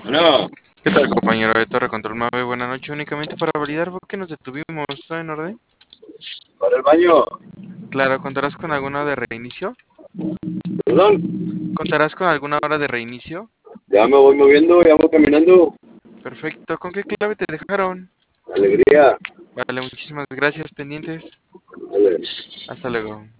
No, ¿Qué tal, compañero de Torre Control Mave? Buenas noches. Únicamente para validar por qué nos detuvimos. ¿Todo en orden? para el baño. Claro, ¿contarás con alguna hora de reinicio? Perdón, ¿Contarás con alguna hora de reinicio? ya me voy moviendo, ya voy caminando. Perfecto. ¿Con qué clave te dejaron? Alegría. Vale, muchísimas gracias, pendientes. Dale. Hasta luego.